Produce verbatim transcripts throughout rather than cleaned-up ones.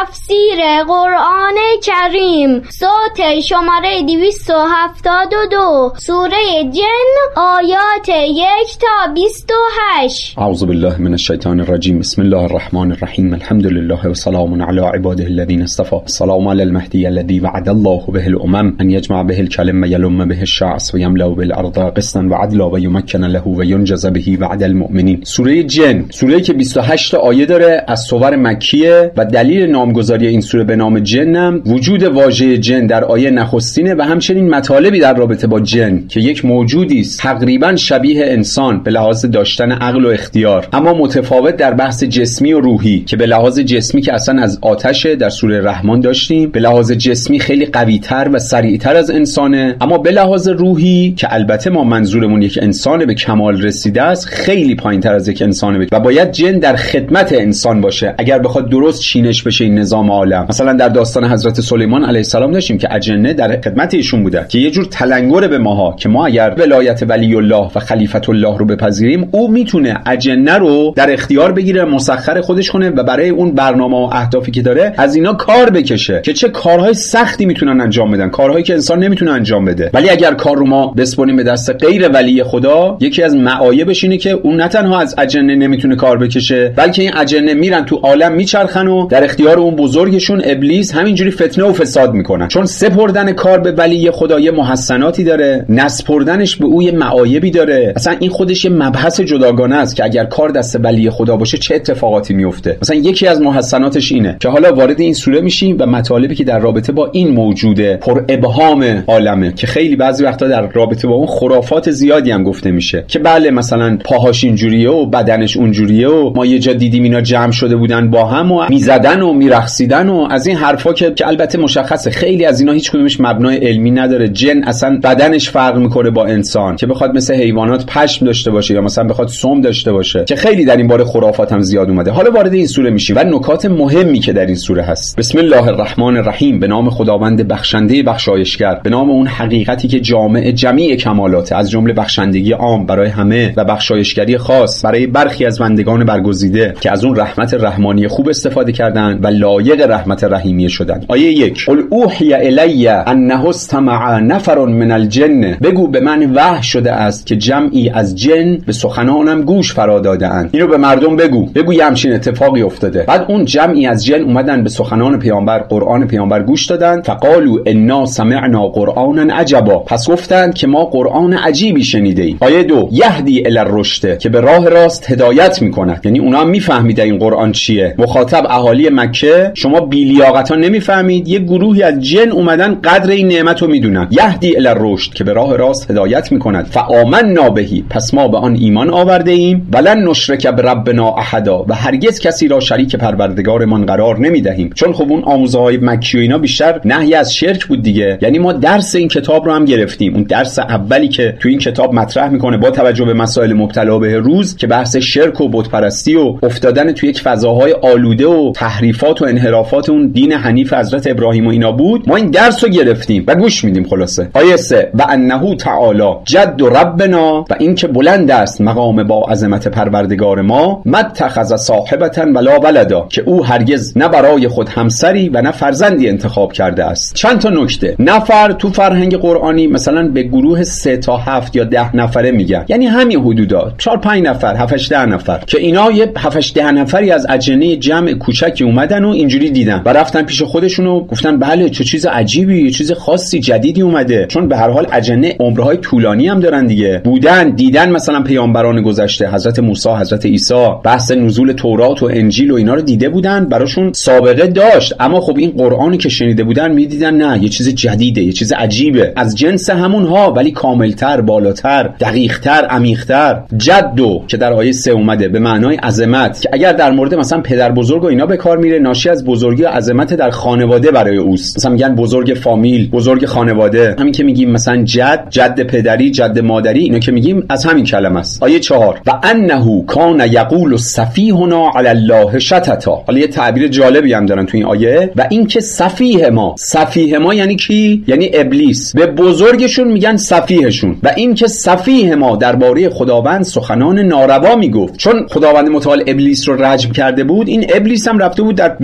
تفسیر قرآن کریم، صوت شماره دویست و هفتاد و دو، سوره جن، آیات یک تا بیست و هشت. اعوذ بالله من الشیطان الرجیم. بسم الله الرحمن الرحیم. الحمد لله و سلام علی عباده الذین اصطفى. السلام علی المهدی الذی وعد الله به الامم ان یجمع به الکلم و یلم به الشعث و یملأ بالارض قسطا و عدلا و یمکن له و ینجز به وعد المؤمنین. سوره جن، سوره‌ای که بیست و هشت آیه داره، از سور مکیه و دلیل نامگذاری این سوره به نام جنم وجود واژه جن در آیه نخستینه و همچنین مطالبی در رابطه با جن که یک موجودی است تقریبا شبیه انسان به لحاظ داشتن عقل و اختیار، اما متفاوت در بحث جسمی و روحی، که به لحاظ جسمی که اصلا از آتش در سوره رحمان داشتیم، به لحاظ جسمی خیلی قوی‌تر و سریعتر از انسانه، اما به لحاظ روحی که البته ما منظورمون یک انسان به کمال رسیده است، خیلی پایین‌تر از یک انسانه و باید جن در خدمت انسان باشه اگر بخواد درست چینش بشه این نظام عالم. مثلا در داستان حضرت سلیمان علیه السلام داشتیم که اجنه در خدمت ایشون بوده که یه جور تلنگر به ماها که ما اگر ولایت ولی الله و خلیفت الله رو بپذیریم، او میتونه اجنه رو در اختیار بگیره، مسخر خودش کنه و برای اون برنامه و اهدافی که داره از اینا کار بکشه که چه کارهای سختی میتونن انجام بدن، کارهایی که انسان نمیتونه انجام بده. ولی اگر کار رو ما بسپاریم به دست غیر ولی خدا، یکی از معایبش اینه که اون نه تنها از اجنه نمیتونه کار بکشه، بلکه این اجنه میرن تو عالم میچرخن و در اختیار اون بزرگشون ابلیس همینجوری فتنه و فساد میکنن. چون سپردن کار به ولی خدا یه محسناتی داره، نسپردنش به او یه معایبی داره. اصلا این خودش یه مبحث جداگانه است که اگر کار دست ولی خدا باشه چه اتفاقاتی میفته. مثلا یکی از محسناتش اینه که حالا وارد این سوره میشیم و مطالبی که در رابطه با این موجوده پر ابهام عالمه که خیلی بعضی وقتا در رابطه با اون خرافات زیادی هم گفته میشه که بله مثلا پاهاش اینجوریه و بدنش اونجوریه و ما یه جا دیدیم اینا جمع شده بودن با هم و میزدن و میرقصیدن و از این حرفا که که البته مشخصه خیلی از اینا هیچ کدومش مبنای علمی نداره. جن اصلا بدنش فرق میکنه با انسان که بخواد مثل حیوانات پشم داشته باشه یا مثلا بخواد سم داشته باشه، که خیلی در این باره خرافات هم زیاد اومده. حالا وارد این سوره میشیم و نکات مهمی که در این سوره هست. بسم الله الرحمن الرحیم. به نام خداوند بخشنده بخشایشگر، به نام اون حقیقتی که جامع جمیع کمالات، از جمله بخشندگی عام برای همه و بخشایشگری خاص برای برخی از بندگان برگزیده که از اون رحمت رحمانی خوب استفاده کردن و لایق رحمت رحیمیه شدن. آیه یک: قل اوحی الی انه استمع نفر من الجن. بگو به من وحی شده است که جمعی از جن به سخنانم گوش فرا داده‌اند. اینو به مردم بگو، بگو یه همچین اتفاقی افتاده. بعد اون جمعی از جن اومدن به سخنان پیامبر، قرآن پیامبر گوش دادن. فقالوا انا سمعنا قرآنا عجبا. پس گفتند که ما قرآن عجیبی شنیده ایم. آیه دو: یهدی الی الرشد. که به راه راست هدایت میکنه. یعنی اونا هم میفهمیدن این قرآن چیه. مخاطب اهالی مکه، شما بیلیاقتا نمیفهمید، یه گروهی از جن اومدن قدر این نعمت رو میدونن. یهدی الی الرشد، که به راه راست هدایت میکند. فآمنا بهی، پس ما به آن ایمان آورده ایم. ولن نشرک بربنا احدا، و هرگز کسی را شریک پروردگارمان قرار نمیدهیم. چون خب اون آموزه‌های مکی و اینا بیشتر نهی از شرک بود دیگه. یعنی ما درس این کتاب رو هم گرفتیم، اون درس اولی که تو این کتاب مطرح میکنه با توجه به مسائل مبتلا به روز که بحث شرک و بت پرستی و افتادن تو یک فضاهای آلوده و تحریفات و انحرافات اون دین حنیف حضرت ابراهیم و اینا بود. ما این درس رو گرفتیم و گوش میدیم. خلاصه آیه سه: و انه تعالی جد ربنا، و این که بلند است مقام با عظمت پروردگار ما، متخذ صاحبتا ولا ولدا، که او هرگز نه برای خود همسری و نه فرزندی انتخاب کرده است. چند تا نکته. نفر تو فرهنگ قرآنی مثلا به گروه سه تا هفت یا ده نفره میگن، یعنی همین حدودا چهار پنج نفر، هفت ده نفر، که اینا یه هفت ده نفری از اجنه جمع کوچکی اومدن و اینجوری دیدن و رفتن پیش خودشون و گفتن بله چه چیز عجیبی، یه چیز خاصی جدیدی اومده. چون به هر حال اجنه عمرهای طولانی هم دارن دیگه، بودن دیدن مثلا پیامبران گذشته، حضرت موسی، حضرت عیسی، بحث نزول تورات و انجیل و اینا رو دیده بودن، براشون سابقه داشت. اما خب این قرآنی که شنیده بودن میدیدن نه، یه چیز جدیده، یه چیز عجیبه، از جنس همونها ولی کاملتر، بالاتر، دقیقتر، عمیقتر. جدو که در آیه سه اومده به معنای عظمت، که اگر در مورد مثلا پدر بزرگ و اینا به کار میره، ناشی از بزرگی و عظمت در خانواده برای اوست. مثلا میگن بزرگ فامیل، بزرگ خانواده. همین که میگیم مثلا جد، جد پدری، جد مادری، اینا که میگیم از همین کلمه است. آیه چهار: و انه کان یقول سفیهنا علی الله شططا. حالا یه تعبیر جالبی هم دارن تو این آیه، و این که سفیه ما، سفیه ما یعنی کی؟ یعنی ابلیس. به بزرگشون میگن سفیهشون. و این که سفیه ما درباره خداوند سخنان ناروا میگفت، چون خداوند متعال ابلیس رو رجم کرده بود، این ابلیس هم رفته بود در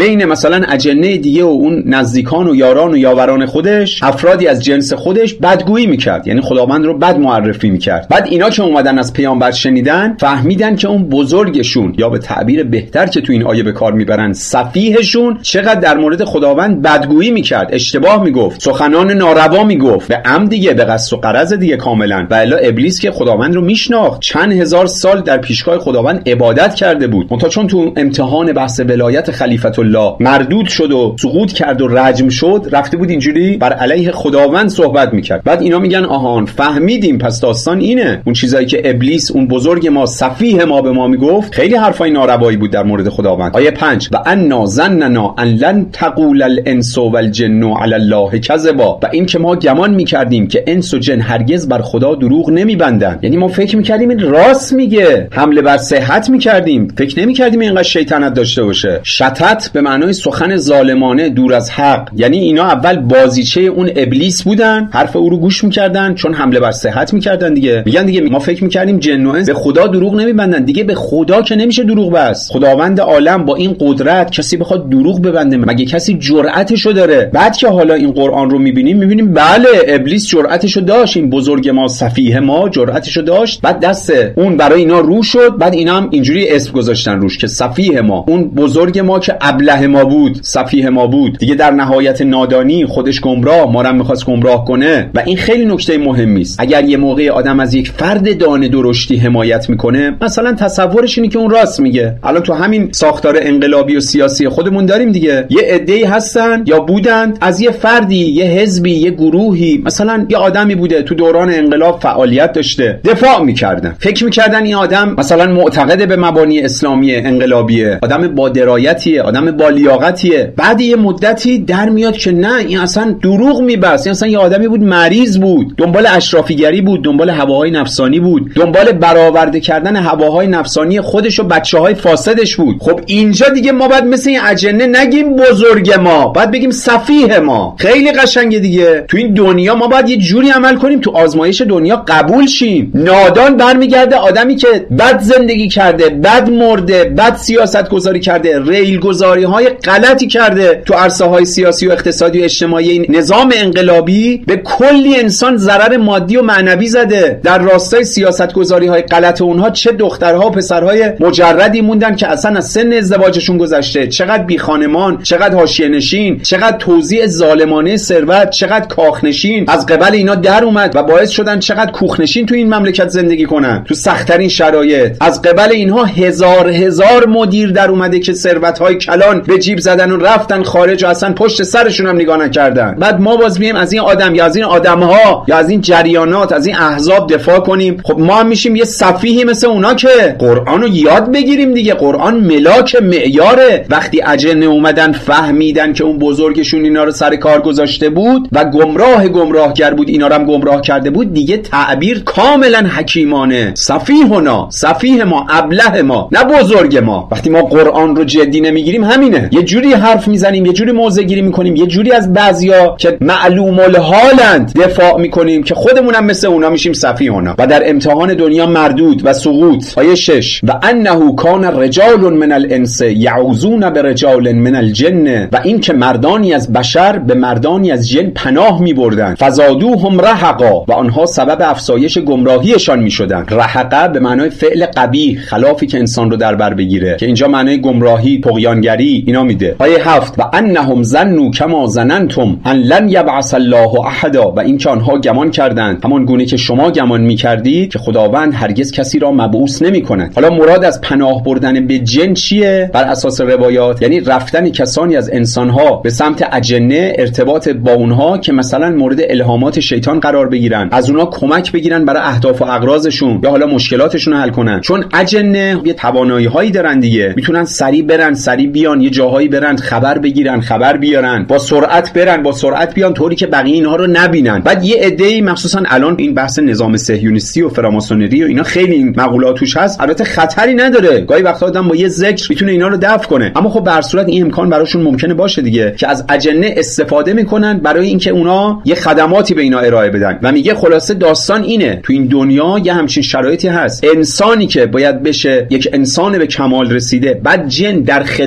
بین مثلا اجنه دیگه و اون نزدیکان و یاران و یاوران خودش، افرادی از جنس خودش بدگویی میکرد، یعنی خداوند رو بد معرفی میکرد. بعد اینا که اومدن از پیامبر شنیدن، فهمیدن که اون بزرگشون، یا به تعبیر بهتر که تو این آیه به کار میبرن سفیهشون، چقدر در مورد خداوند بدگویی میکرد، اشتباه میگفت، سخنان ناروا میگفت، به عمد دیگه، به قصد و غرض دیگه کاملا. و الا ابلیس که خداوند رو میشناخت، چند هزار سال در پیشگاه خداوند عبادت کرده بود، منتها چون تو امتحان بحث ولایت خلیفت الله مردود شد و سقوط کرد و رجم شد، رفته بود اینجوری بر علیه خداوند صحبت میکرد. بعد اینا میگن آهان فهمیدیم، پس داستان اینه، اون چیزایی که ابلیس اون بزرگ ما سفیه ما به ما میگفت خیلی حرفای ناروایی بود در مورد خداوند. آیه پنج: و انا ظننا ان لن تقول الانس والجن علی الله کذبا، و این که ما گمان میکردیم که انس و جن هرگز بر خدا دروغ نمیبندن. یعنی ما فکر میکردیم این راست میگه، حمله بر صحت میکردیم، فکر نمیکردیم اینقدر شیطنت داشته باشه. شتت به معنای سخن ظالمانه دور از حق، یعنی اینا اول بازیچه اون ابلیس بودن، حرف او رو گوش میکردن چون حمله بر صحت میکردن دیگه. میگن دیگه ما فکر میکردیم جن و انس به خدا دروغ نمیبندن، دیگه به خدا که نمیشه دروغ بست. خداوند عالم با این قدرت کسی بخواد دروغ ببنده؟ مگه کسی جرأتشو داره؟ بعد که حالا این قرآن رو میبینیم میبینیم بله ابلیس جرأتشو داشت، این بزرگ ما سفیه ما جرأتشو داشت. بعد دست اون برای اینا رو شد، بعد اینا هم اینجوری اسم گذاشتن روش که سفیه ما، اون بزرگ ما که ابله ما بود، سفیه ما بود دیگه. در نهایت نادانی خودش گمراه، ما رو می‌خواست گمراه کنه. و این خیلی نکته مهمی است. اگر یه موقع آدم از یک فرد دانه درشتی حمایت میکنه، مثلا تصورش اینه که اون راست میگه. الان تو همین ساختار انقلابی و سیاسی خودمون داریم دیگه، یه عده‌ای هستن یا بودند از یه فردی، یه حزبی، یه گروهی، مثلا یه آدمی بوده تو دوران انقلاب فعالیت داشته، دفاع میکردن، فکر میکردن این آدم مثلا معتقد به مبانی اسلامی انقلابیه، آدم با درایتیه، آدم با لیاقتیه. بعد یه مدتی در میاد که نه، این اصلا دروغ میبست، این اصلا یه آدمی بود مریض بود، دنبال اشرافیگری بود، دنبال هواهای نفسانی بود، دنبال برآورده کردن هواهای نفسانی خودش و بچه‌های فاسدش بود. خب اینجا دیگه ما بعد مثل این اجنه نگیم بزرگ ما، بعد بگیم سفیه ما. خیلی قشنگه دیگه. تو این دنیا ما باید یه جوری عمل کنیم تو آزمایش دنیا قبول شیم. نادان برمیگرده آدمی که بد زندگی کرده، بد مرده، بد سیاست گذاری کرده، ریل گذاری های غلطی کرده تو عرصه های سیاسی و اقتصادی و اجتماعی این نظام انقلابی، به کلی انسان ضرر مادی و معنوی زده. در راستای سیاست گذاری های غلط اونها چه دخترها و پسرهای مجردی موندن که اصلا از سن ازدواجشون گذشته، چقدر بی خانمان، چقدر حاشیه نشین، چقدر توزیع ظالمانه ثروت، چقدر کاخنشین از قبل اینا در اومد و باعث شدن چقدر کوخنشین تو این مملکت زندگی کنن تو سخت‌ترین شرایط. از قبل اینها هزار هزار مدیر در اومده که ثروت‌های کلان به جیب زدن و رفتن خارج و اصلا پشت سرشون هم نگاه نکردن. بعد ما باز میایم از این آدم یا از این آدم‌ها یا از این جریانات، از این احزاب دفاع کنیم. خب ما هم میشیم یه سفیهی مثل اونا که قرآنو یاد بگیریم دیگه. قرآن ملاک معیاره. وقتی اجنه اومدن فهمیدن که اون بزرگشون اینا رو سر کار گذاشته بود و گمراه گمراهگر بود، اینا رو هم گمراه کرده بود، دیگه تعبیر کاملا حکیمانه، سفیهنا، سفیه ما، ابله ما، نه بزرگ ما. وقتی ما قرآن رو جدی نمیگیریم همینه، یه جوری حرف میزنیم، یه جوری موضع گیری میکنیم، یه جوری از بعضیا که معلوم الحالند دفاع میکنیم که خودمون هم مثل اونا میشیم سفیهنا و در امتحان دنیا مردود و سقوط. آیه شش: و انه کان رجال من الانس یعوذون برجال من الجن، و این که مردانی از بشر به مردانی از جن پناه میبردند، فزادوهم رهقا، و آنها سبب افزایش گمراهیشان میشدند. رهقا به معنای فعل قبیح، خلافی که انسان رو در بر بگیره، که اینجا معنای گمراهی، طغیانگری اینا میده. آیه هفت: و انهم ظنوا کما ظننتم ان لن یبعث الله احدا، و این که آنها گمان کردند همان گونه که شما گمان میکردید که خداوند هرگز کسی را مبعوث نمیکند. حالا مراد از پناه بردن به جن چیه؟ بر اساس روایات یعنی رفتن کسانی از انسانها به سمت اجنه، ارتباط با اونها که مثلا مورد الهامات شیطان قرار بگیرن، از اونها کمک بگیرن برای اهداف و اغراضشون یا حالا مشکلاتشون رو حل کنن. چون اجنه یه توانایی‌هایی دارن دیگه، میتونن سریع برن، سریع بیان، یه جاهایی برن، خبر بگیرن، خبر بیارن، با سرعت برن، با سرعت بیان، طوری که بقیه اینها رو نبینن. بعد یه عده‌ای مخصوصا الان این بحث نظام صهیونیستی و فراماسونری و اینا خیلی این مقولات توش هست، البته خطری نداره، گاهی وقتا آدم با یه ذکر میتونه اینا رو دفع کنه، اما خب به هر صورت این امکان براشون ممکنه باشه دیگه که از اجنه استفاده میکنن برای اینکه اونا یه خدماتی به اینا ارائه بدن. و میگه خلاصه داستان اینه، تو این دنیا یه همچین شرایطی هست، انسانی که باید بشه یک انسان به کمال رسیده، بعد جن در خدمتش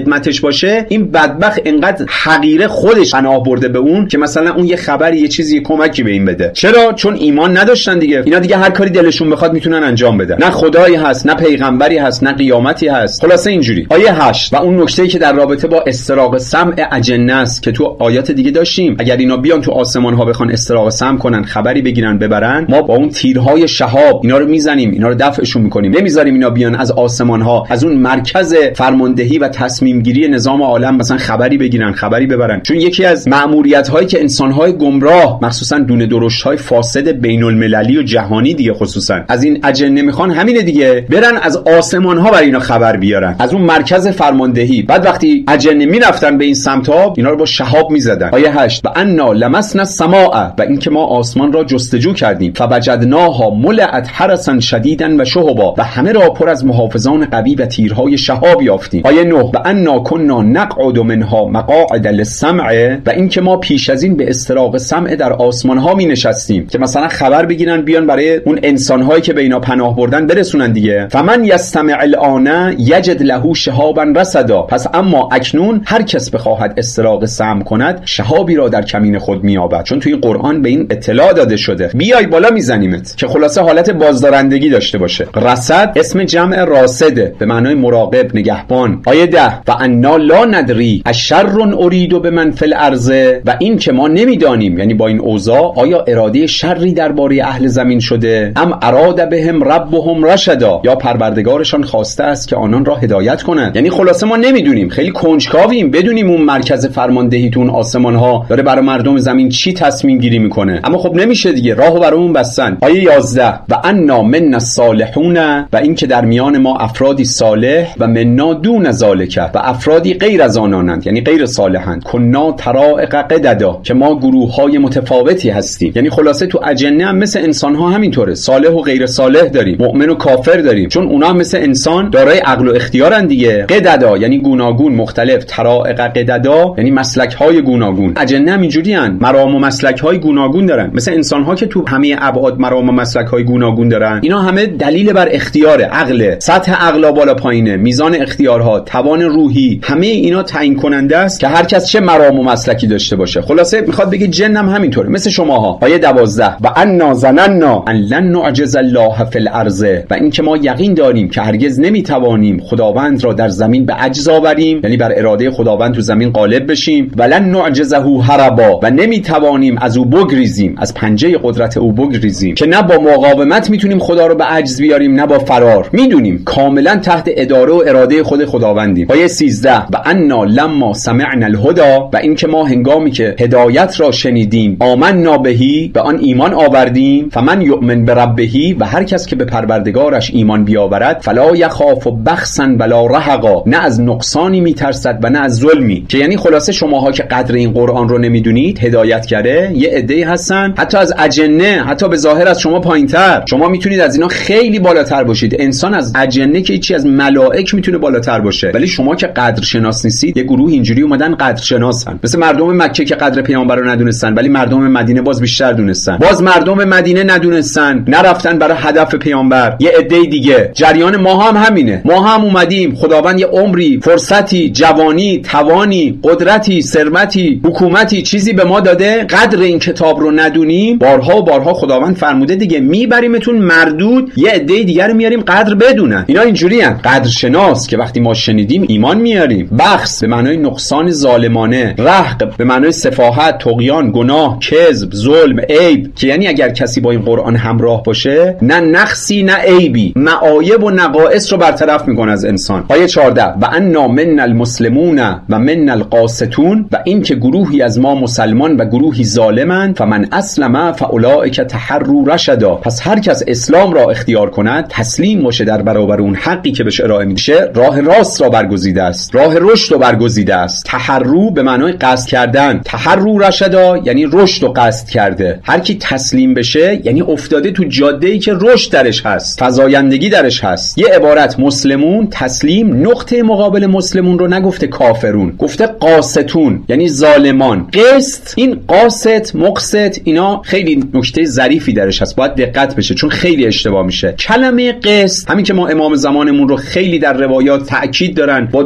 باشه، این بدبخت اینقدر حقیره خودش پناه برده به اون که مثلا اون یه خبری، یه چیزی، یه کمکی به این بده. چرا؟ چون ایمان نداشتن دیگه. اینا دیگه هر کاری دلشون بخواد میتونن انجام بدن. نه خدایی هست، نه پیغمبری هست، نه قیامتی هست. خلاصه اینجوری. آیه هشت و اون نکته‌ای که در رابطه با استراق سمع اجنه است که تو آیات دیگه داشتیم، اگر اینا بیان تو آسمان ها بخوان استراق سمع کنن، خبری بگیرن ببرن، ما با اون تیرهای شهاب اینا رو میزنیم، اینا رو دفعشون میکنیم. نمیذاریم اینا بیان از آسمان ها، از اون مرکز فرماندهی و تصمیم گیری نظام عالم مثلا خبری بگیرن، خبری ببرن. چون یکی از مأموریت هایی که انسان های گمراه، مخصوصا دونه درشت های فاسد بین المللی و جهانی دیگه خصوصا از این اجنه میخوان همینه دیگه، برن از آسمان ها برای اینا خبر بیارن، از اون مرکز فرماندهی. بعد وقتی اجنه میرفتن به این سمتا، اینا رو با شهاب میزدن. آیه هشت و انا لمسنا السماء و اینکه ما آسمان را جستجو کردیم، فوجدناها ملئت حرسا شدیدا و شهبا و همه را پر از محافظان قوی و تیرهای شهاب یافتیم. آیه نه و انا كنا نقعد منها مقاعد للسمع و اینکه ما پیش از این به استراق سمع در آسمان ها می نشستیم که مثلا خبر بگیرن بیان برای اون انسان هایی که به اینا پناه بردن برسونن دیگه. فمن یستمع الان یجد له شهابا رصدا، پس اما اکنون هر کس بخواهد استراق سمع کند شهابی را در کمین خود مییابد. چون توی قرآن به این اطلاع داده شده بیای بالا میزنیمت، که خلاصه حالت بازدارندگی داشته باشه. رصد اسم جمع راصده به معنای مراقب، نگهبان. آیه ده و انا لا ندری اشر ارید بمن فی الارض و این که ما نمیدانیم، یعنی با این اوضاع آیا اراده شری درباره اهل زمین شده، ام اراد بهم ربهم رشدا، یا پروردگارشان خواسته است که آنان را هدایت کند. یعنی خلاصه ما نمیدونیم، خیلی کنجکاویم بدونیم اون مرکز فرماندهی تو اون آسمان ها داره برای مردم زمین چی تصمیم گیری میکنه، اما خب نمیشه دیگه، راهو برامون بستن. آیه یازده و انا منا الصالحون و این که در میان ما افرادی صالح و منا دون ذالک و افرادی غیر از آنانند، یعنی غیر صالحند. کنا طرائق قددا که ما گروه های متفاوتی هستیم. یعنی خلاصه تو اجنه هم مثل انسان ها همینطوره، صالح و غیر صالح داریم، مؤمن و کافر داریم، چون اونا هم مثل انسان دارای عقل و اختیارن دیگه. قددا یعنی گوناگون، مختلف. طرائق قددا یعنی مسلک های گوناگون. اجنه هم اینجوریان، مرام و مسلک های گوناگون دارن، مثل انسان ها که تو همه ابعاد مرام و مسلک های گوناگون دارن. اینا همه دلیل بر اختیار، عقل، سطح عقل بالا پایینه، میزان اختیارها، توان روحی، همه اینا تعیین کننده است که هر کس چه مرام و مسلکی داشته باشه. خلاصه میخواد بگه جن هم همینطوره مثل شماها. آیه دوازده و انا ظننا ان لن نعجز الله فی الارض و اینکه ما یقین داریم که هرگز نمیتوانیم خداوند را در زمین به عجز آوریم، یعنی بر اراده خداوند تو زمین غالب بشیم. ولن نعجزه هربا و نمیتوانیم از او بگریزیم، از پنجه قدرت او بگریزیم، که نه با مقاومت میتونیم خدا رو به عجز بیاریم نه با فرار. میدونیم کاملا تحت اداره و اراده خود خداوندیم. آیه سیزده و انا لما سمعنا الهدى و اینکه ما هنگامی که هدایت را شنیدیم، آمنا بهی به آن ایمان آوردیم. فمن یؤمن بربه و هر کس که به پروردگارش ایمان بیاورد، فلا یخاف بخسا ولا رهقا، نه از نقصانی میترسد و نه از ظلمی. که یعنی خلاصه شماها که قدر این قرآن رو نمیدونید، هدایت کرده یه عده‌ای هستن حتی از اجنه، حتی به ظاهر از شما پایینتر، شما میتونید از اینا خیلی بالاتر باشید. انسان از اجنه که چیزی از ملائک میتونه بالاتر باشه، ولی شما که قدر شناس نیستید. یه گروه اینجوری اومدن قدر شناسن، مثل مردم مکه که قدر پیامبر رو ندونستن، ولی مردم مدینه باز بیشتر دونستن. باز مردم مدینه ندونستن، نرفتن برای هدف پیامبر. یه عده دیگه. جریان ما هم همینه. ما هم اومدیم، خداوند یه عمری، فرصتی، جوانی، توانی، قدرتی، ثروتی، حکومتی، چیزی به ما داده. قدر این کتاب رو ندونیم، بارها و بارها خداوند فرموده دیگه، میبریمتون مردود، یه عده دیگه رو میاریم قدر بدونن. اینا اینجوریان، قدر شناس که وقتی ما شنیدیم ایمان میاریم. بخس به معنای نقصان ظالمانه، رهق به معنای سفاهت، طغیان، گناه، کذب، ظلم، عیب، که یعنی اگر کسی با این قرآن همراه باشه، نه نقصی نه عیبی، معایب و نقائص رو برطرف میکنه از انسان. آیه چهارده و انا من المسلمون و من القاسطون و این که گروهی از ما مسلمان و گروهی ظالمند. فمن اسلم فاولئک تحروا رشدا، پس هر کس اسلام را اختیار کند، تسلیم باشه در برابر اون حقی که بهش ارائه میشه، راه راست را برگزیده است، راه رشد را برگزیده است. تحروا به معنای قصد کردن، تحروا رشدا یعنی رشد و قصد کرده. هر کی تسلیم بشه یعنی افتاده تو جاده‌ای که رشد درش هست، فزایندگی درش هست. یه عبارت مسلمون، تسلیم. نقطه مقابل مسلمون رو نگفته کافرون، گفته قاستون یعنی ظالمان. قسط، این قاست، مقسط، اینا خیلی نکته ظریفی درش هست، باید دقت بشه چون خیلی اشتباه میشه. کلمه قسط، همین که ما امام زمانمون رو خیلی در روایات تأکید دارن با دو تا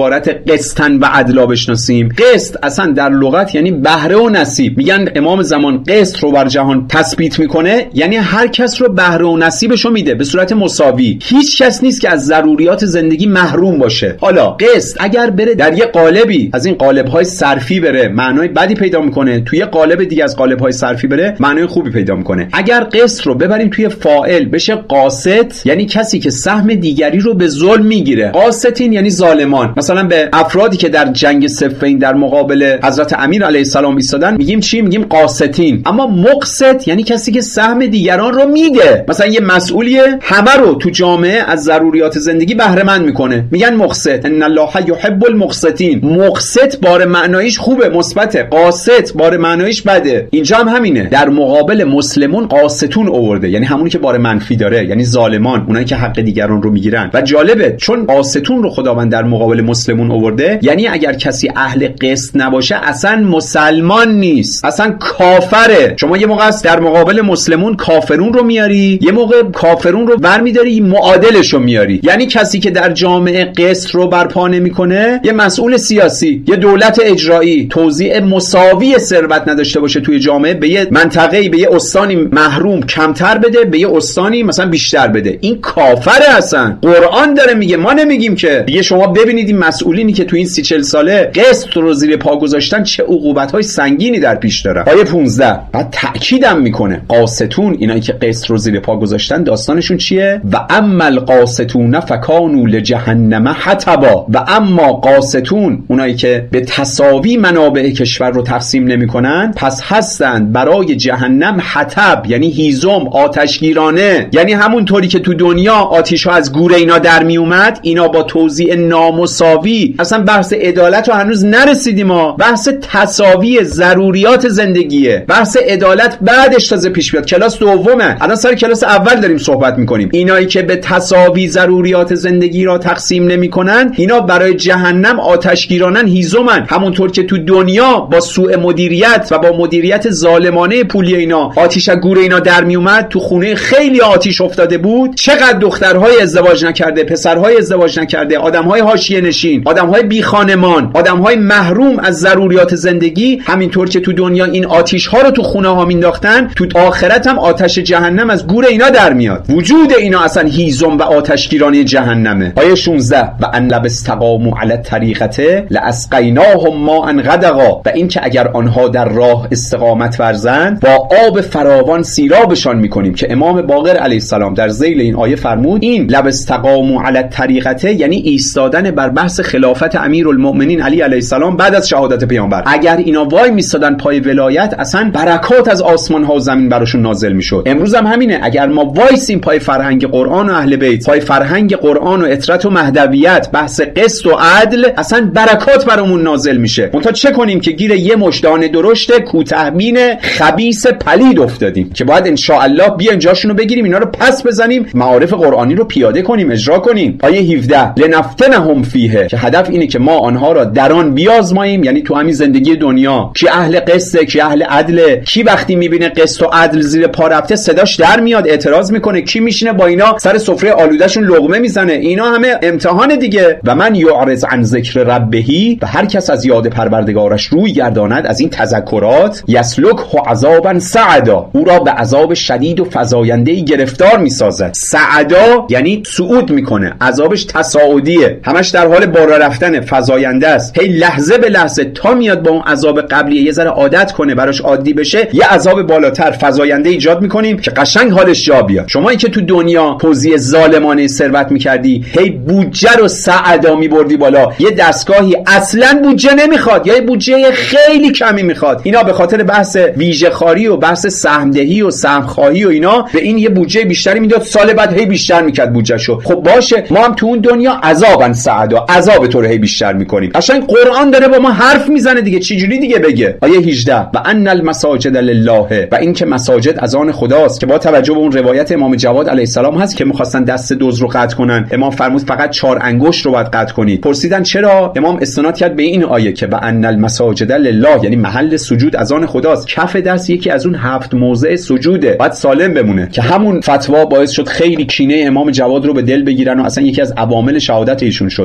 عبارت قسطن و عدلا بشناسیم. قسط اصلا در لغت یعنی بهره و نصیب. میگن امام زمان قسط رو بر جهان تثبیت میکنه، یعنی هر کس رو بهره و نصیبش رو میده به صورت مساوی. هیچ کس نیست که از ضروریات زندگی محروم باشه. حالا قسط اگر بره در یه قالبی از این قالب‌های صرفی بره معنای بدی پیدا میکنه، توی یه قالب دیگه از قالب‌های صرفی بره معنای خوبی پیدا میکنه. اگر قسط رو ببریم توی فاعل بشه قاسط، یعنی کسی که سهم دیگری رو به ظلم میگیره. قاسطین یعنی ظالمان. مثلا به افرادی که در جنگ صفین در مقابل حضرت امیر علیه السلام ایستادن میگیم چی؟ میگیم قاسطین. اما مقسط یعنی کسی که سهم دیگران رو میده. مثلا یه مسئولیه همه رو تو جامعه از ضروریات زندگی بهره مند میکنه، میگن مقسط. ان الله یحب المقسطین. مقسط بار معنایش خوبه، مثبته. قاسط بار معنایش بده. اینجا هم همینه. در مقابل مسلمون قاسطون آورده، یعنی همونی که بار منفی داره، یعنی ظالمان، اونایی که حق دیگران رو میگیرن. و جالبه چون قاسطون رو خداوند در مقابل مسلمون آورده، یعنی اگر کسی اهل قسط نباشه اصلا مسلمان نیست، اصلا کافره. شما یه موقع در مقابل مسلمون کافرون رو میاری، یه موقع کافرون رو برمیداری معادلش رو میاری. یعنی کسی که در جامعه قسط رو برپا نمیکنه، یه مسئول سیاسی، یه دولت اجرایی توزیع مساوی ثروت نداشته باشه توی جامعه، به یه منطقه‌ای به یه استانی محروم کمتر بده، به یه استانی مثلا بیشتر بده، این کافره. اصلا قرآن داره میگه، ما نمیگیم که. دیگه شما ببینید این مسئولینی که تو این سی چل ساله قسط رو زیر پا گذاشتن چه عقوبت‌های سنگینی در پیش دارن. آیه پانزده بعد تأکیدم میکنه قاسطون، اینایی که قسط رو زیر پا گذاشتن داستانشون چیه؟ و اما القاسطون فکانوا لجهنم حطبا. و اما قاسطون، اونایی که به تساوی منابع کشور رو تقسیم نمیکنن، پس هستند برای جهنم حطب، یعنی هیزم، آتشگیرانه. یعنی همونطوری که تو دنیا آتیش ها از گور اینا در می اومد، اینا با توزیع نامساوی، اصلا بحث عدالت رو هنوز نرسیدیم، ما بحث تساوی ضروریات زندگیه. بحث عدالت بعدش تازه پیش بیاد، کلاس دومه، الان سر کلاس اول داریم صحبت میکنیم. اینایی که به تساوی ضروریات زندگی را تقسیم نمیکنن، اینا برای جهنم آتشگیرانن، هیزمن. همونطور که تو دنیا با سوء مدیریت و با مدیریت ظالمانه پولی اینا آتیش از گور اینا در می اومد، تو خونه خیلی آتیش افتاده بود. چقدر دخترهای ازدواج نکرده، پسرهای ازدواج نکرده، آدمهای حاشیه نشین، آدمهای بی خانمان، آدمهای محروم از ضروریات زندگی، همینطور که تو دنیا این آتیش ها رو تو خونه ها مینداختن، تو آخرت هم آتش جهنم از گور اینا در میاد. وجود اینا اصلا هیزم و آتشگیرانی جهنمه. آیه شانزده و ان لو استقاموا علی الطریقه لاسقیناهم ماء غدقا. و این که اگر آنها در راه استقامت ورزند، با آب فراوان سیرابشان میکنیم. که امام باقر علیه السلام در ذیل این آیه فرمود این لو استقاموا علی الطریقه یعنی ایستادن بر بحث خلافت امیرالمؤمنین علی علیه السلام بعد از شهادت پیامبر. اگر اینا وای میستادن پای ولایت، اصلا برکات از آسمان ها و زمین براشون نازل میشد. امروز هم همینه. اگر ما وایسیم پای فرهنگ قرآن و اهل بیت، پای فرهنگ قرآن و اطرت و مهدویت، بحث قسط و عدل، اصلا برکات برامون نازل میشه. منتها چه کنیم که گیر یه مشدان درشت کوتاهبین خبیث پلید افتادیم که باید ان شاء الله بیایم جاشونو بگیریم، اینا رو پس بزنیم، معارف قرآنی رو پیاده کنیم، اجرا کنیم. آیه هفده لنفتنهم فیه، که هدف اینه که ما آنها را در آن بیازماییم، یعنی تو همین زندگی دنیا. کی اهل قسطه، کی اهل عدله، کی وقتی میبینه قسط و عدل زیر پا رفته صداش در میاد اعتراض میکنه، کی میشینه با اینا سر سفره آلودهشون لقمه میزنه. اینا همه امتحان دیگه. و من یعرض عن ذکر ربهی، و هر کس از یاد پروردگارش روی گرداند، از این تذکرات، یسلکه عذابا صعدا، او را به عذاب شدید و فزاینده‌ای گرفتار میسازد. صعدا یعنی صعود میکنه، عذابش تصاعدیه، همش در حال بالا رفتن، فزاینده است. هی لحظه به لحظه تا میاد با اون عذاب قبلی یه ذره عادت کنه، براش عادی بشه، یه عذاب بالاتر فزاینده ایجاد میکنیم که قشنگ حالش جا بیاد. شمایی که تو دنیا توزیع ظالمانه ثروت میکردی، هی بودجه رو صعدا میبردی بالا، یه دستگاهی اصلا بودجه نمیخواد یا یه بودجه خیلی کمی میخواد، اینا به خاطر بحث ویژه خاری و بحث سهمدهی و سهمخواهی و اینا به این یه بودجه بیشتری میداد، سال بعد هی بیشتر میکرد بودجهشو. خب باشه، ما هم تو اون دنیا عذابن صعدا، عذاب تو رو هی بیشتر میکنیم. قشنگ قرآن داره با ما حرف میزنه دیگه، چه جوری دیگه بگه؟ آیه هجده و ان المساجد لله، و این که مساجد از آن خداست. که با توجه به اون روایت امام جواد علیه السلام هست که می‌خواستن دست دزد رو قطع کنن، امام فرمود فقط چهار انگشت رو باید قطع کنید. پرسیدن چرا؟ امام استناد کرد به این آیه که و ان المساجد لله، یعنی محل سجود از آن خداست. کف دست یکی از اون هفت موضع سجوده، باید سالم بمونه. که همون فتوا باعث شد خیلی کینه امام جواد رو به دل بگیرن و اصلا یکی از عوامل شهادت ایشون شد. و این که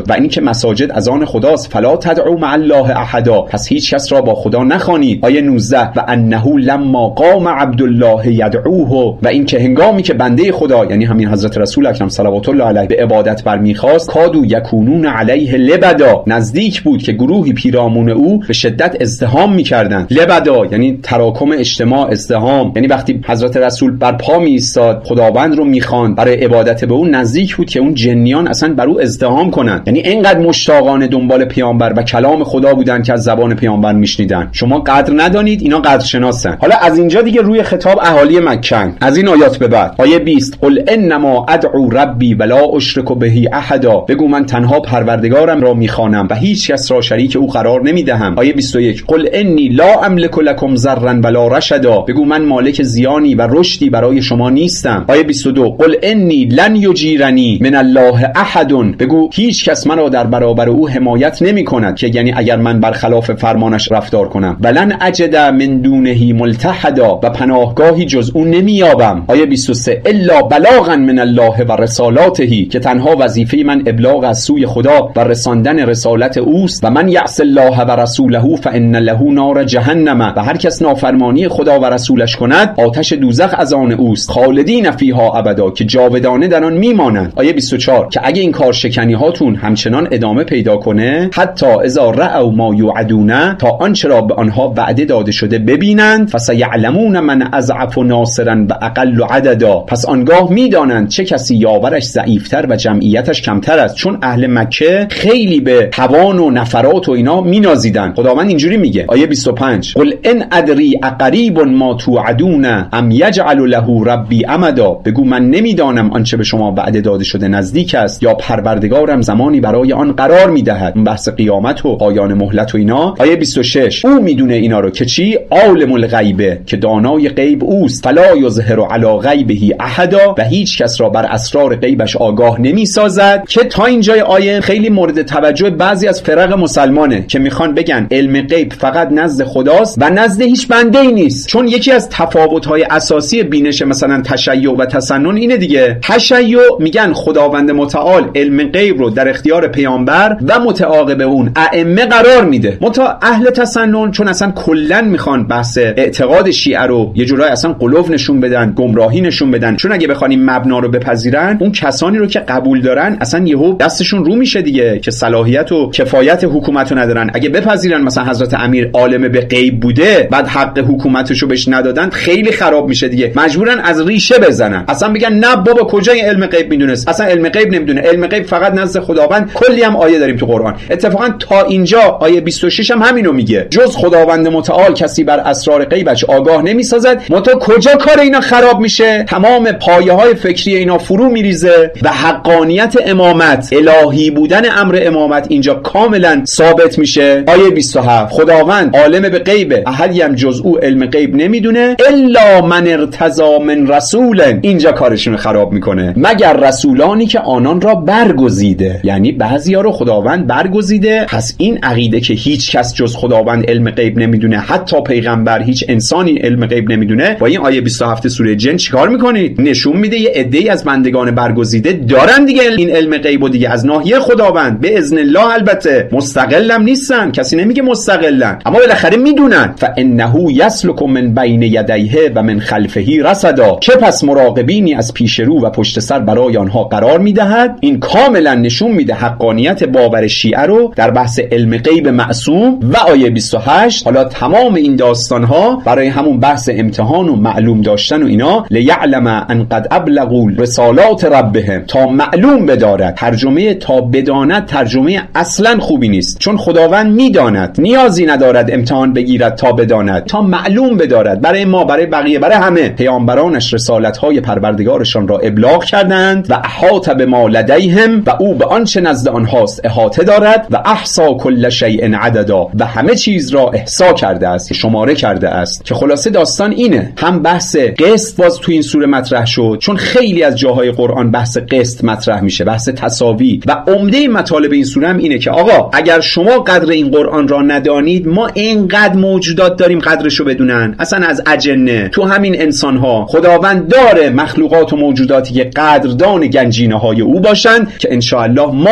مساجد از آن خداست، فلا تدعوا مع الله احدا، پس هیچ کس را با خدا نخوانید. آیه نوزده و انه لما قام عبدالله یدعوه، و این که هنگامی که بنده خدا یعنی همین حضرت رسول اکرم صلوات الله علیه به عبادت برمیخواست، کادو یکونون علیه لبدا، نزدیک بود که گروهی پیرامون او به شدت ازدحام میکردند. لبدا یعنی تراکم اجتماع، ازدحام یعنی وقتی حضرت رسول بر پا می ایستاد خداوند رو میخواند برای عبادت به اون، نزدیک بود که اون جنیان اصلا بر او ازدحام کنند. یعنی اینقدر مشتاقانه دنبال پیامبر و کلام خدا بودن که از زبان پیامبر میشنیدن. شما قدر ندانید، اینا قدر شناسن. حالا از اینجا دیگه روی خطاب اهالی مکه، از این آیات به بعد آیه بیست قل انما ادعو ربی ولا اشرک به احدا، بگو من تنها پروردگارم را میخوانم و هیچ کس را شریک او قرار نمیدهم. آیه بیست و یک قل انی لا املک لکم ضرا ولا رشدا، بگو من مالک زیانی و رشدی برای شما نیستم. آیه بیست و دو قل انی لن یجیرنی من الله احد، بگو هیچ کس مرا در برابر او حمایت نمی کند، که یعنی اگر من برخلاف فرمانش رفتار کنم. ولن اجد من دونه ملتحدا، و پناهگاهی جز او نمییابم. آیه بیست و سه الا بلاغا من الله و رسالاته، که تنها وظیفه من ابلاغ از سوی خدا و رساندن رسالت اوست. و من یعص الله و رسوله فان له نار جهنم، و هر کس نافرمانی خدا و رسولش کند آتش دوزخ از آن اوست، خالدین فیها ابدا، که جاودانه در آن میمانند. آیه بیست و چهار که اگه این کار شکنی هاتون همچنان ادامه پیدا کنه، حتی اذا رأوا ما یوعدون، تا آنچه را به آنها وعده داده شده ببینند، فسیعلمون من اضعف ناصرا و اقل عددا، پس آنگاه میدانند چه کسی یاورش ضعیفتر و جمعیتش کمتر است. چون اهل مکه خیلی به توان و نفرات و اینا مینازیدن. خداوند اینجوری میگه آیه بیست و پنج قل ان ادری اقریب ما توعدون ام یجعل له ربی امدا، بگو من نمیدانم آنچه به شما وعده داده شده نزدیک است یا پروردگارم زمانی برای آن قرار میدهد. اون بحث قیامت و پایان مهلت و اینا. آیه بیست و شش او میدونه اینا رو که چی؟ عالم الغیبه، که دانای غیب اوست. فلا یظهر علی غیبه احدا، و هیچ کس را بر اسرار غیبش آگاه نمیسازد. که تا اینجای آیه خیلی مورد توجه بعضی از فرق مسلمانه که میخوان بگن علم غیب فقط نزد خداست و نزد هیچ بنده ای نیست. چون یکی از تفاوت‌های اساسی بینش مثلا تشیع و تسنن اینه دیگه. تشیع میگن خداوند متعال علم غیب رو در اختیار پیامبر و متعاقب اون ائمه قرار میده. متا اهل تسنن چون اصلا کلا میخوان بحث اعتقاد شیعه رو یه جورایی اصلا قلوف نشون بدن، گمراهی نشون بدن، چون اگه بخوان این مبنا رو بپذیرن، اون کسانی رو که قبول دارن اصلا یهو دستشون رو میشه دیگه، که صلاحیت و کفایت حکومت رو ندارن. اگه بپذیرن مثلا حضرت امیر عالم به غیب بوده بعد حق حکومتش رو بهش ندادن، خیلی خراب میشه دیگه. مجبورن از ریشه بزنن، اصلا بگن نه بابا کجا این علم غیب میدونست، اصلا علم غیب نمیدونه، علم غیب فقط نزد خداوند. کلی هم آیه داریم تو قرآن. اتفاقا تا اینجا آیه بیست و شش هم همینو میگه، جز خداوند متعال کسی بر اسرار غیبش آگاه نمیسازد. متا کجا کار اینا خراب میشه؟ تمام پایه‌های فکری اینا فرو میریزه و حقانیت امامت، الهی بودن امر امامت اینجا کاملا ثابت میشه. آیه بیست و هفت خداوند عالم به غیبه، احدی هم جز او علم غیب نمیدونه الا من ارتضی من رسول، اینجا کارشون خراب میکنه، مگر رسولانی که آنان را برگزیده. یعنی بعضیا رو خداوند برگزیده. پس این عقیده که هیچ کس جز خداوند علم غیب نمیدونه، حتی پیغمبر، هیچ انسانی علم غیب نمیدونه، با این آیه بیست و هفت سوره جن چیکار میکنید؟ نشون میده یه عده‌ای از بندگان برگزیده دارن دیگه این علم غیب و دیگه از ناحیه خداوند به اذن الله، البته مستقلم نیستن، کسی نمیگه مستقلن، اما بالاخره میدونن. فانه یسلک من بین یدیه و من خلفه رصدا، چه پس مراقبینی از پیش رو و پشت سر برای آنها قرار میدهد. این کاملا نشون میده حقانیت باور شیعه رو در بحث علم غیب معصوم. و آیه بیست و هشت حالا تمام این داستان ها برای همون بحث امتحان و معلوم داشتن و اینا، لیعلم ان قد ابلغوا رسالات ربهم، تا معلوم بدارد. ترجمه تا بداند ترجمه اصلا خوبی نیست، چون خداوند میداند، نیازی ندارد امتحان بگیرد تا بداند، تا معلوم بدارد. برای ما، برای بقیه، برای همه پیامبرانش رسالت های پروردگارشان را ابلاغ کردند و احاط بما لدیهم، و او به آنچه نزد آنهاست احاطه دارد، و احصا کل شیء عددا، و همه چیز را احصا کرده است، شماره کرده است. که خلاصه داستان اینه. هم بحث قسط باز تو این سوره مطرح شد، چون خیلی از جاهای قرآن بحث قسط مطرح میشه، بحث تساوی. و عمده مطالب این سوره هم اینه که آقا اگر شما قدر این قرآن را ندانید، ما اینقدر موجودات داریم قدرشو بدونن، اصلا از اجنه تو همین انسان ها خداوند داره مخلوقات و موجوداتی که قدردان گنجینه های او باشن، که انشاءالله ما جزو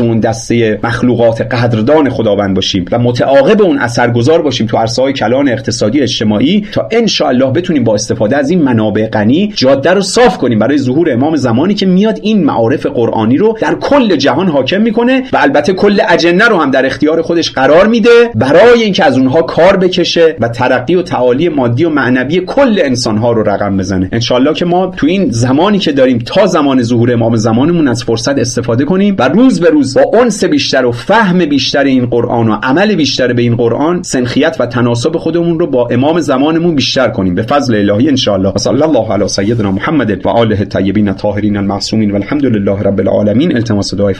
جزو اون دسته مخلوقات قدردان خداوند باشیم و متعاقب اون اثرگذار باشیم تو عرصه‌های کلان اقتصادی اجتماعی، تا ان شاء الله بتونیم با استفاده از این منابع غنی جاده رو صاف کنیم برای ظهور امام زمانی که میاد این معارف قرآنی رو در کل جهان حاکم میکنه و البته کل اجنه رو هم در اختیار خودش قرار میده برای اینکه از اونها کار بکشه و ترقی و تعالی مادی و معنوی کل انسانها رو رقم بزنه. ان شاء الله که ما تو این زمانی که داریم تا زمان ظهور امام زمانمون از فرصت استفاده کنیم و روز به روز با انس بیشتر و فهم بیشتر این قرآن و عمل بیشتر به این قرآن سنخیت و تناسب خودمون رو با امام زمانمون بیشتر کنیم به فضل الهی ان شاء الله. صلی الله علی سیدنا محمد و آله الطیبین الطاهرین المعصومین والحمد لله رب العالمین. التماس دعای